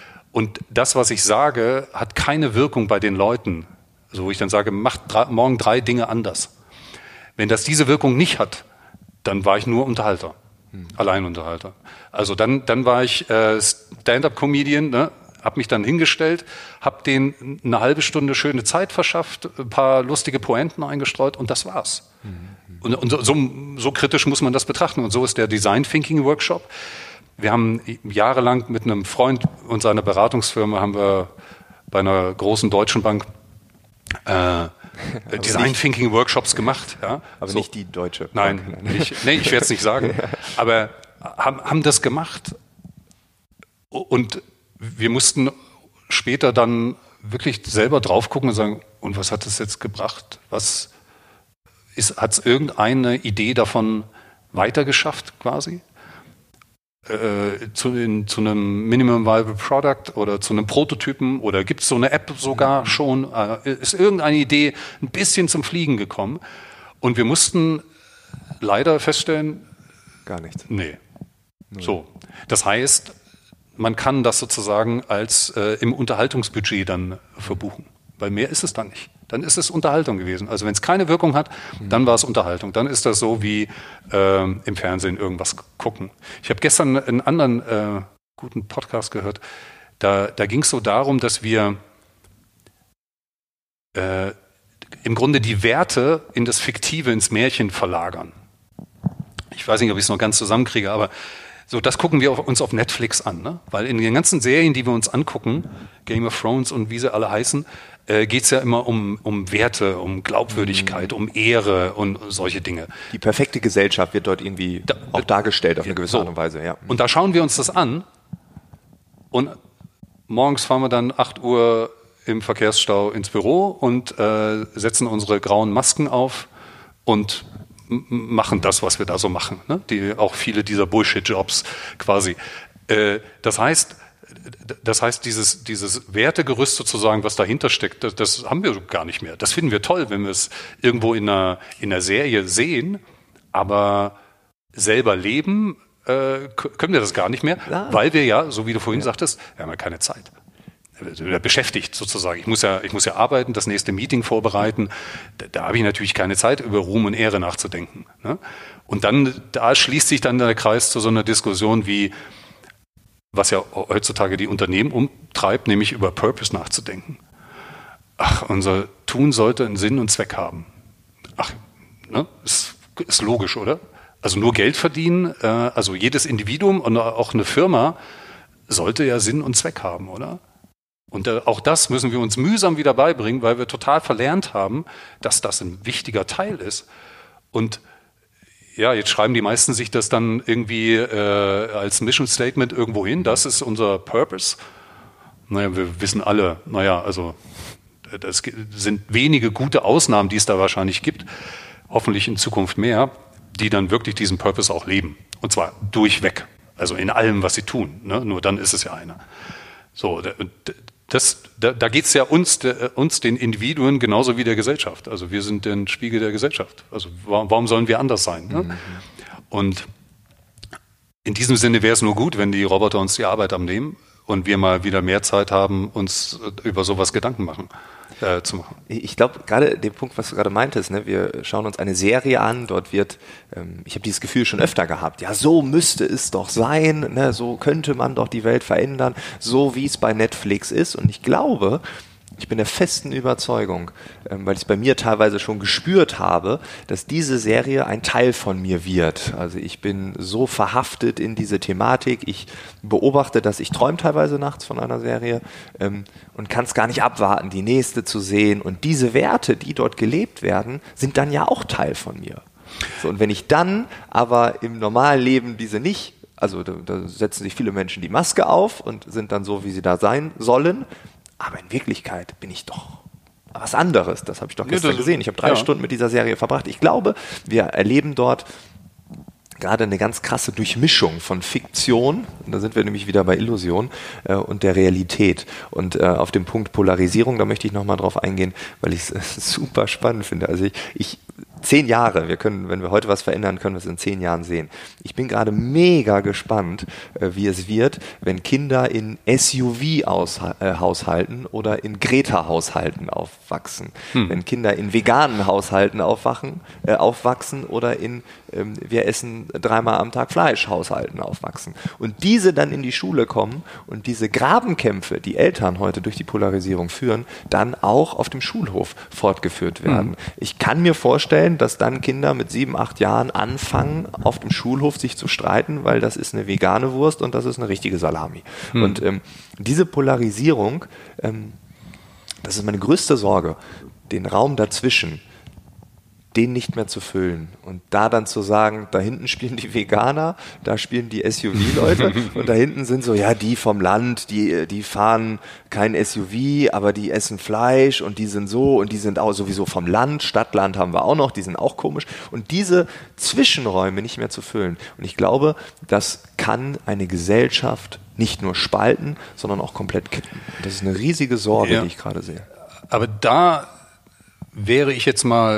und das, was ich sage, hat keine Wirkung bei den Leuten, also wo ich dann sage, macht drei, morgen drei Dinge anders. Wenn das diese Wirkung nicht hat, dann war ich nur Unterhalter, hm. Alleinunterhalter. Also dann, dann war ich äh, Stand-up-Comedian, ne? Habe mich dann hingestellt, habe denen eine halbe Stunde schöne Zeit verschafft, ein paar lustige Pointen eingestreut und das war's. Hm. Und, und so, so, so kritisch muss man das betrachten. Und so ist der Design Thinking Workshop. Wir haben jahrelang mit einem Freund und seiner Beratungsfirma haben wir bei einer großen deutschen Bank äh, Design Thinking Workshops gemacht, ja. Aber so. Nicht die deutsche. Nein, ich, nee, ich werde es nicht sagen. Aber haben, haben das gemacht und wir mussten später dann wirklich selber drauf gucken und sagen, und was hat das jetzt gebracht? Was ist, hat es irgendeine Idee davon weitergeschafft quasi? Äh, zu, in, zu einem Minimum Viable Product oder zu einem Prototypen oder gibt es so eine App sogar schon? Äh, ist irgendeine Idee ein bisschen zum Fliegen gekommen? Und wir mussten leider feststellen, gar nichts. Nee. So. Das heißt, man kann das sozusagen als äh, im Unterhaltungsbudget dann verbuchen. Weil mehr ist es dann nicht. Dann ist es Unterhaltung gewesen. Also wenn es keine Wirkung hat, dann war es Unterhaltung. Dann ist das so wie äh, im Fernsehen irgendwas gucken. Ich habe gestern einen anderen äh, guten Podcast gehört. Da, da ging es so darum, dass wir äh, im Grunde die Werte in das Fiktive, ins Märchen verlagern. Ich weiß nicht, ob ich es noch ganz zusammenkriege, aber so, das gucken wir auf, uns auf Netflix an, ne? Weil in den ganzen Serien, die wir uns angucken, Game of Thrones und wie sie alle heißen, äh, geht es ja immer um, um Werte, um Glaubwürdigkeit, um Ehre und solche Dinge. Die perfekte Gesellschaft wird dort irgendwie da, auch dargestellt auf eine gewisse so. Art und Weise. Ja. Und da schauen wir uns das an und morgens fahren wir dann acht Uhr im Verkehrsstau ins Büro und äh, setzen unsere grauen Masken auf und machen das, was wir da so machen. Ne? Die, auch viele dieser Bullshit-Jobs quasi. Äh, das heißt, das heißt, dieses, dieses Wertegerüst sozusagen, was dahinter steckt, das, das haben wir gar nicht mehr. Das finden wir toll, wenn wir es irgendwo in einer, in einer Serie sehen, aber selber leben äh, können wir das gar nicht mehr, ja. Weil wir ja, so wie du vorhin ja. sagtest, wir haben ja keine Zeit. Beschäftigt sozusagen. Ich muss ja, ich muss ja arbeiten, das nächste Meeting vorbereiten. Da, da habe ich natürlich keine Zeit, über Ruhm und Ehre nachzudenken. Ne? Und dann, da schließt sich dann der Kreis zu so einer Diskussion wie, was ja heutzutage die Unternehmen umtreibt, nämlich über Purpose nachzudenken. Ach, unser Tun sollte einen Sinn und Zweck haben. Ach, ne? Ist, ist logisch, oder? Also nur Geld verdienen, äh, also jedes Individuum und auch eine Firma sollte ja Sinn und Zweck haben, oder? Und äh, auch das müssen wir uns mühsam wieder beibringen, weil wir total verlernt haben, dass das ein wichtiger Teil ist. Und ja, jetzt schreiben die meisten sich das dann irgendwie äh, als Mission Statement irgendwo hin. Das ist unser Purpose. Naja, wir wissen alle, naja, also das sind wenige gute Ausnahmen, die es da wahrscheinlich gibt. Hoffentlich in Zukunft mehr, die dann wirklich diesen Purpose auch leben. Und zwar durchweg. Also in allem, was sie tun. Ne? Nur dann ist es ja einer. So, das, da, da geht es ja uns, de, uns, den Individuen, genauso wie der Gesellschaft. Also wir sind der Spiegel der Gesellschaft. Also warum sollen wir anders sein? Ne? Mhm. Und in diesem Sinne wäre es nur gut, wenn die Roboter uns die Arbeit abnehmen und wir mal wieder mehr Zeit haben, uns über sowas Gedanken machen. Äh, zu machen. Ich glaube, gerade den Punkt, was du gerade meintest, ne, wir schauen uns eine Serie an, dort wird, ähm, ich habe dieses Gefühl schon öfter gehabt, ja, so müsste es doch sein, ne, so könnte man doch die Welt verändern, so wie es bei Netflix ist. Und ich glaube, ich bin der festen Überzeugung, ähm, weil ich es bei mir teilweise schon gespürt habe, dass diese Serie ein Teil von mir wird. Also ich bin so verhaftet in diese Thematik, ich beobachte das, ich träume teilweise nachts von einer Serie ähm, und kann es gar nicht abwarten, die nächste zu sehen. Und diese Werte, die dort gelebt werden, sind dann ja auch Teil von mir. So, und wenn ich dann aber im normalen Leben diese nicht, also da, da setzen sich viele Menschen die Maske auf und sind dann so, wie sie da sein sollen, aber in Wirklichkeit bin ich doch was anderes. Das habe ich doch gestern ja, das, gesehen. Ich habe drei ja. Stunden mit dieser Serie verbracht. Ich glaube, wir erleben dort gerade eine ganz krasse Durchmischung von Fiktion, und da sind wir nämlich wieder bei Illusion, äh, und der Realität. Und äh, auf dem Punkt Polarisierung, da möchte ich nochmal drauf eingehen, weil ich es super spannend finde. Also ich, ich Zehn Jahre, wir können, wenn wir heute was verändern, können wir es in zehn Jahren sehen. Ich bin gerade mega gespannt, äh, wie es wird, wenn Kinder in S U V-Haushalten äh, oder in Greta-Haushalten aufwachsen. Hm. Wenn Kinder in veganen Haushalten aufwachen, äh, aufwachsen oder in ähm, wir essen dreimal am Tag Fleisch-Haushalten aufwachsen. Und diese dann in die Schule kommen und diese Grabenkämpfe, die Eltern heute durch die Polarisierung führen, dann auch auf dem Schulhof fortgeführt werden. Hm. Ich kann mir vorstellen, dass dann Kinder mit sieben, acht Jahren anfangen, auf dem Schulhof sich zu streiten, weil das ist eine vegane Wurst und das ist eine richtige Salami. Hm. Und ähm, diese Polarisierung, ähm, das ist meine größte Sorge, den Raum dazwischen, den nicht mehr zu füllen und da dann zu sagen, da hinten spielen die Veganer, da spielen die S U V-Leute und da hinten sind so, ja, die vom Land, die, die fahren kein S U V, aber die essen Fleisch und die sind so und die sind auch sowieso vom Land, Stadtland haben wir auch noch, die sind auch komisch und diese Zwischenräume nicht mehr zu füllen. Und ich glaube, das kann eine Gesellschaft nicht nur spalten, sondern auch komplett kippen. Das ist eine riesige Sorge, ja, die ich gerade sehe. Aber da wäre ich jetzt mal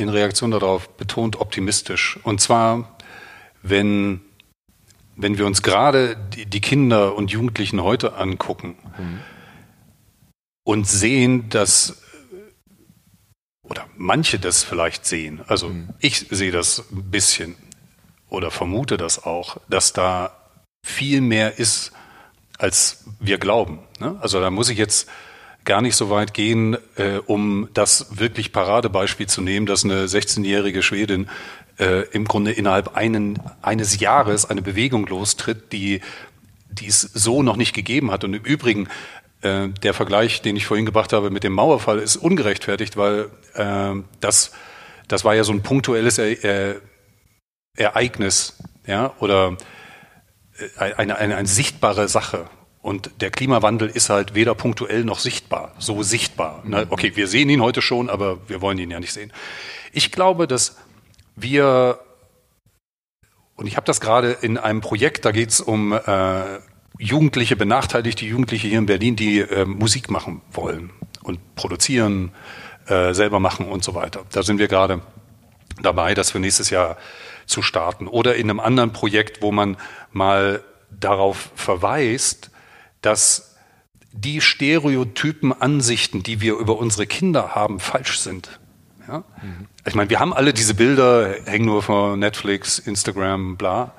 in Reaktion darauf betont optimistisch. Und zwar, wenn, wenn wir uns gerade die, die Kinder und Jugendlichen heute angucken mhm. und sehen, dass, oder manche das vielleicht sehen, also mhm. ich sehe das ein bisschen oder vermute das auch, dass da viel mehr ist, als wir glauben. Ne? Also da muss ich jetzt gar nicht so weit gehen, äh, um das wirklich Paradebeispiel zu nehmen, dass eine sechzehnjährige Schwedin äh, im Grunde innerhalb einen, eines Jahres eine Bewegung lostritt, die, die es so noch nicht gegeben hat. Und im Übrigen, äh, der Vergleich, den ich vorhin gebracht habe mit dem Mauerfall, ist ungerechtfertigt, weil äh, das, das war ja so ein punktuelles er, äh, Ereignis, ja, oder eine, eine, eine, eine sichtbare Sache. Und der Klimawandel ist halt weder punktuell noch sichtbar, so sichtbar. Ne? Okay, wir sehen ihn heute schon, aber wir wollen ihn ja nicht sehen. Ich glaube, dass wir, und ich habe das gerade in einem Projekt, da geht es um äh, Jugendliche, benachteiligte Jugendliche hier in Berlin, die äh, Musik machen wollen und produzieren, äh, selber machen und so weiter. Da sind wir gerade dabei, das für nächstes Jahr zu starten. Oder in einem anderen Projekt, wo man mal darauf verweist, dass die stereotypen Ansichten, die wir über unsere Kinder haben, falsch sind. Ja? Mhm. Ich meine, wir haben alle diese Bilder, hängen nur von Netflix, Instagram, bla,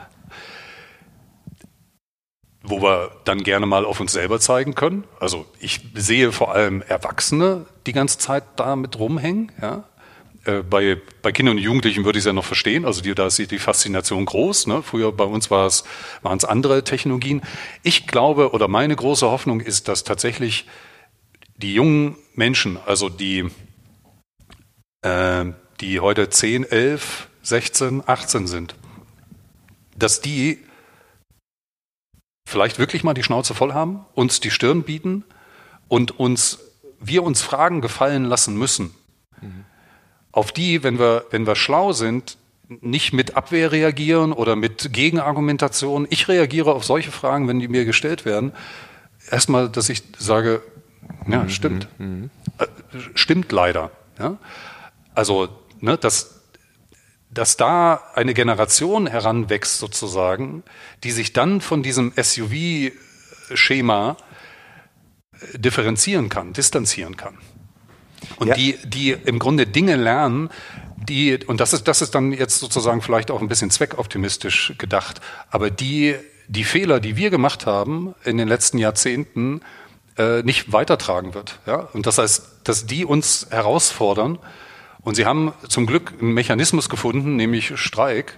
wo wir dann gerne mal auf uns selber zeigen können. Also ich sehe vor allem Erwachsene die ganze Zeit da mit rumhängen. Ja? Äh, bei, bei Kindern und Jugendlichen würde ich es ja noch verstehen, also die, da ist die Faszination groß. Ne? Früher bei uns war es, waren es andere Technologien. Ich glaube, oder meine große Hoffnung ist, dass tatsächlich die jungen Menschen, also die, äh, die heute zehn, elf, sechzehn, achtzehn sind, dass die vielleicht wirklich mal die Schnauze voll haben, uns die Stirn bieten und uns, wir uns Fragen gefallen lassen müssen, mhm. auf die, wenn wir, wenn wir schlau sind, nicht mit Abwehr reagieren oder mit Gegenargumentation. Ich reagiere auf solche Fragen, wenn die mir gestellt werden. Erstmal, dass ich sage, ja, stimmt. Mhm. Äh, stimmt leider. Ja? Also, ne, dass, dass da eine Generation heranwächst sozusagen, die sich dann von diesem S U V-Schema differenzieren kann, distanzieren kann. Und ja. die, die im Grunde Dinge lernen, die, und das ist, das ist dann jetzt sozusagen vielleicht auch ein bisschen zweckoptimistisch gedacht, aber die, die Fehler, die wir gemacht haben in den letzten Jahrzehnten, äh, nicht weitertragen wird. Ja? Und das heißt, dass die uns herausfordern, und sie haben zum Glück einen Mechanismus gefunden, nämlich Streik,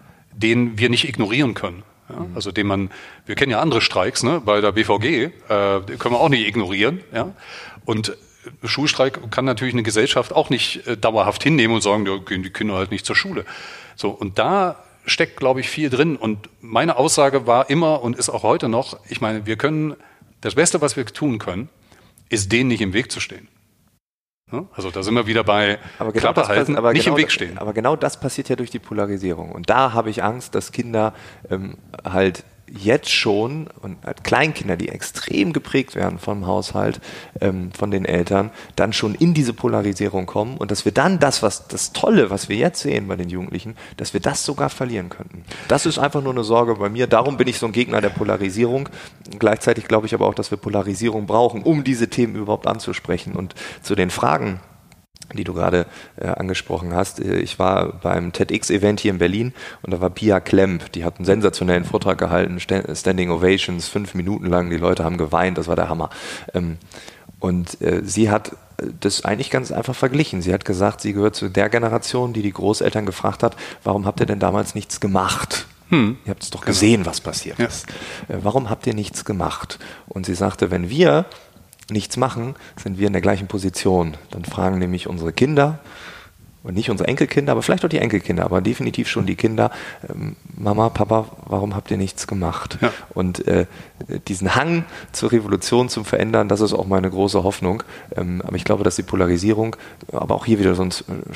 den wir nicht ignorieren können. Ja? Mhm. Also den man, wir kennen ja andere Streiks, ne? Bei der B V G, äh, können wir auch nicht ignorieren. Ja? Und Schulstreik kann natürlich eine Gesellschaft auch nicht äh, dauerhaft hinnehmen und sagen, da gehen die Kinder halt nicht zur Schule. So, und da steckt, glaube ich, viel drin. Und meine Aussage war immer und ist auch heute noch, ich meine, wir können, das Beste, was wir tun können, ist denen nicht im Weg zu stehen. Ja? Also da sind wir wieder bei aber genau Klappe halten, aber nicht genau im Weg stehen. Aber genau das passiert ja durch die Polarisierung. Und da habe ich Angst, dass Kinder ähm, halt jetzt schon, und halt Kleinkinder, die extrem geprägt werden vom Haushalt, ähm, von den Eltern, dann schon in diese Polarisierung kommen und dass wir dann das, was das Tolle, was wir jetzt sehen bei den Jugendlichen, dass wir das sogar verlieren könnten. Das ist einfach nur eine Sorge bei mir. Darum bin ich so ein Gegner der Polarisierung. Gleichzeitig glaube ich aber auch, dass wir Polarisierung brauchen, um diese Themen überhaupt anzusprechen. Und zu den Fragen, die du gerade äh, angesprochen hast. Ich war beim TEDx-Event hier in Berlin und da war Pia Klemp, die hat einen sensationellen Vortrag gehalten, Standing Ovations, fünf Minuten lang, die Leute haben geweint, das war der Hammer. Ähm, und äh, sie hat das eigentlich ganz einfach verglichen. Sie hat gesagt, sie gehört zu der Generation, die die Großeltern gefragt hat, warum habt ihr denn damals nichts gemacht? Hm. Ihr habt es doch gesehen, was passiert ja. ist. Äh, warum habt ihr nichts gemacht? Und sie sagte, wenn wir nichts machen, sind wir in der gleichen Position. Dann fragen nämlich unsere Kinder, und nicht unsere Enkelkinder, aber vielleicht auch die Enkelkinder, aber definitiv schon die Kinder, ähm, Mama, Papa, warum habt ihr nichts gemacht? Ja. Und äh, diesen Hang zur Revolution, zum Verändern, das ist auch meine große Hoffnung. Ähm, aber ich glaube, dass die Polarisierung, aber auch hier wieder so ein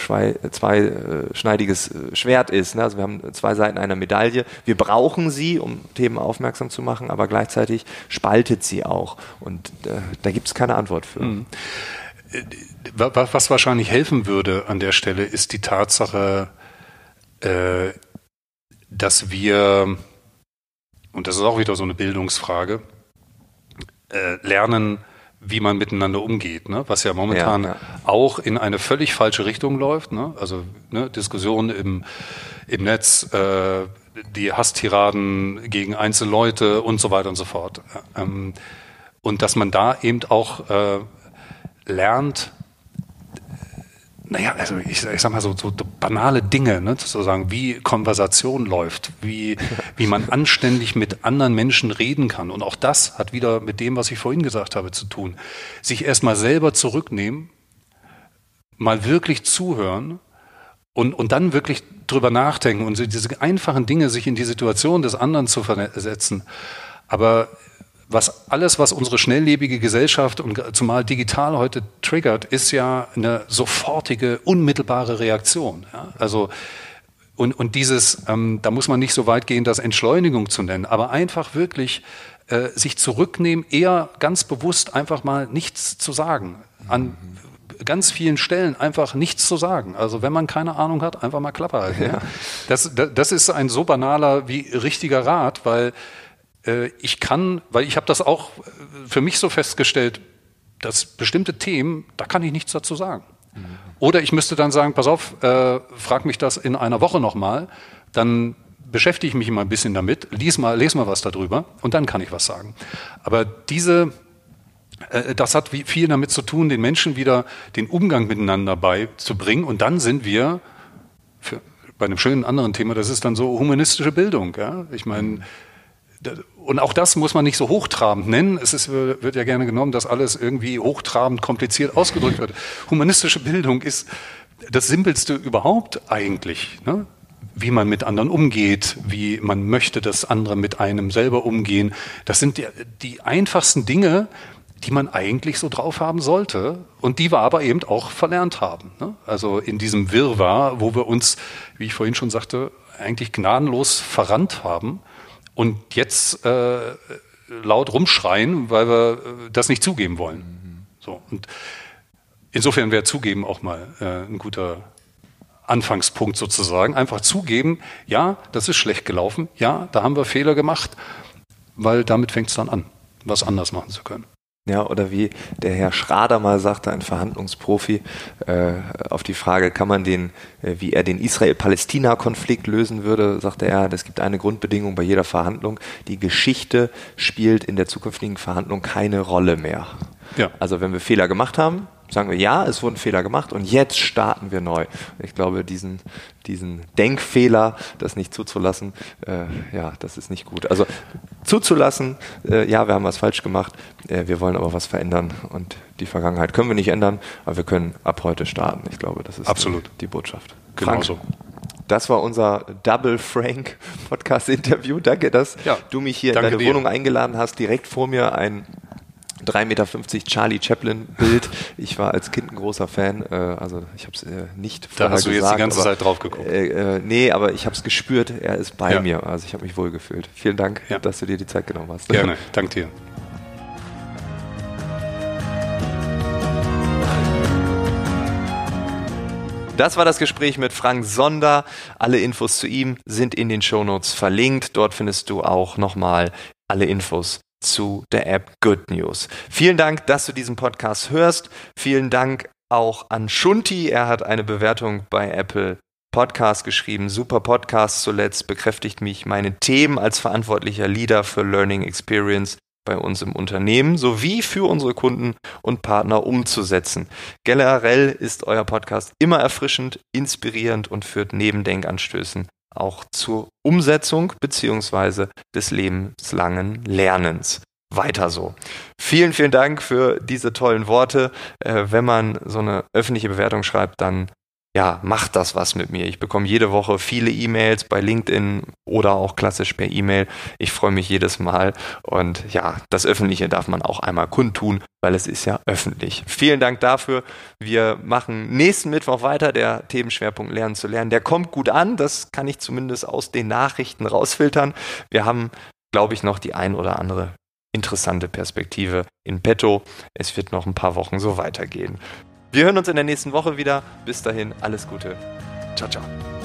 zweischneidiges Schwert ist. Ne? Also wir haben zwei Seiten einer Medaille. Wir brauchen sie, um Themen aufmerksam zu machen, aber gleichzeitig spaltet sie auch. Und äh, da gibt es keine Antwort für. Mhm. was wahrscheinlich helfen würde an der Stelle, ist die Tatsache, äh, dass wir, und das ist auch wieder so eine Bildungsfrage, äh, lernen, wie man miteinander umgeht, ne? Was ja momentan ja, ja. auch in eine völlig falsche Richtung läuft. Ne? Also ne, Diskussionen im, im Netz, äh, die Hasstiraden gegen einzelne Leute und so weiter und so fort. Ähm, und dass man da eben auch äh, lernt, naja, also ich, ich sag mal so, so banale Dinge, ne, sozusagen, wie Konversation läuft, wie, wie man anständig mit anderen Menschen reden kann. Und auch das hat wieder mit dem, was ich vorhin gesagt habe, zu tun. Sich erstmal selber zurücknehmen, mal wirklich zuhören und, und dann wirklich drüber nachdenken und so diese einfachen Dinge, sich in die Situation des anderen zu versetzen. Aber was alles, was unsere schnelllebige Gesellschaft und zumal digital heute triggert, ist ja eine sofortige, unmittelbare Reaktion. Ja? Also und, und dieses, ähm, da muss man nicht so weit gehen, das Entschleunigung zu nennen, aber einfach wirklich äh, sich zurücknehmen, eher ganz bewusst einfach mal nichts zu sagen. An ganz vielen Stellen einfach nichts zu sagen. Also wenn man keine Ahnung hat, einfach mal Klappe halten. Ja. Das, das, das ist ein so banaler wie richtiger Rat, weil ich kann, weil ich habe das auch für mich so festgestellt, dass bestimmte Themen, da kann ich nichts dazu sagen. Mhm. Oder ich müsste dann sagen, pass auf, äh, frag mich das in einer Woche nochmal, dann beschäftige ich mich mal ein bisschen damit, lies mal, lese mal was darüber und dann kann ich was sagen. Aber diese, äh, das hat viel damit zu tun, den Menschen wieder den Umgang miteinander beizubringen und dann sind wir, für, bei einem schönen anderen Thema, das ist dann so humanistische Bildung. Ja? Ich meine, und auch das muss man nicht so hochtrabend nennen. Es ist, wird ja gerne genommen, dass alles irgendwie hochtrabend, kompliziert ausgedrückt wird. Humanistische Bildung ist das Simpelste überhaupt eigentlich, ne? Wie man mit anderen umgeht, wie man möchte, dass andere mit einem selber umgehen. Das sind die, die einfachsten Dinge, die man eigentlich so drauf haben sollte und die wir aber eben auch verlernt haben. Ne? Also in diesem Wirrwarr, wo wir uns, wie ich vorhin schon sagte, eigentlich gnadenlos verrannt haben. Und jetzt äh, laut rumschreien, weil wir äh, das nicht zugeben wollen. Mhm. So, und insofern wäre zugeben auch mal äh, ein guter Anfangspunkt sozusagen. Einfach zugeben, ja, das ist schlecht gelaufen, ja, da haben wir Fehler gemacht, weil damit fängt es dann an, was anders machen zu können. Ja, oder wie der Herr Schrader mal sagte, ein Verhandlungsprofi, äh, auf die Frage, kann man den, äh, wie er den Israel-Palästina-Konflikt lösen würde, sagte er, es gibt eine Grundbedingung bei jeder Verhandlung, die Geschichte spielt in der zukünftigen Verhandlung keine Rolle mehr. Ja. Also wenn wir Fehler gemacht haben, sagen wir, ja, es wurden Fehler gemacht und jetzt starten wir neu. Ich glaube, diesen, diesen Denkfehler, das nicht zuzulassen, äh, ja, das ist nicht gut. Also zuzulassen, äh, ja, wir haben was falsch gemacht, äh, wir wollen aber was verändern und die Vergangenheit können wir nicht ändern, aber wir können ab heute starten. Ich glaube, das ist absolut die, die Botschaft. Genau so. Das war unser Double Frank Podcast-Interview. Danke, dass ja, du mich hier in deine dir. Wohnung eingeladen hast. Direkt vor mir ein drei Meter fünfzig Charlie Chaplin Bild. Ich war als Kind ein großer Fan, äh, also ich habe es äh, nicht vorher Da hast du gesagt, jetzt die ganze aber, Zeit drauf geguckt. Äh, äh, nee, aber ich habe es gespürt, er ist bei ja. mir, also ich habe mich wohlgefühlt. Vielen Dank, ja. dass du dir die Zeit genommen hast. Gerne, danke dir. Das war das Gespräch mit Frank Sonder. Alle Infos zu ihm sind in den Shownotes verlinkt. Dort findest du auch nochmal alle Infos zu der App Good News. Vielen Dank, dass du diesen Podcast hörst. Vielen Dank auch an Shunti. Er hat eine Bewertung bei Apple Podcast geschrieben. Super Podcast zuletzt, bekräftigt mich meine Themen als verantwortlicher Leader für Learning Experience bei uns im Unternehmen sowie für unsere Kunden und Partner umzusetzen. Generell ist euer Podcast immer erfrischend, inspirierend und führt neben Denkanstößen auch zur Umsetzung bzw. des lebenslangen Lernens. Weiter so. Vielen, vielen Dank für diese tollen Worte. Äh, wenn man so eine öffentliche Bewertung schreibt, dann ja, macht das was mit mir. Ich bekomme jede Woche viele E-Mails bei LinkedIn oder auch klassisch per E-Mail. Ich freue mich jedes Mal und ja, das Öffentliche darf man auch einmal kundtun, weil es ist ja öffentlich. Vielen Dank dafür. Wir machen nächsten Mittwoch weiter, der Themenschwerpunkt Lernen zu lernen. Der kommt gut an, das kann ich zumindest aus den Nachrichten rausfiltern. Wir haben, glaube ich, noch die ein oder andere interessante Perspektive in petto. Es wird noch ein paar Wochen so weitergehen. Wir hören uns in der nächsten Woche wieder. Bis dahin, alles Gute. Ciao, ciao.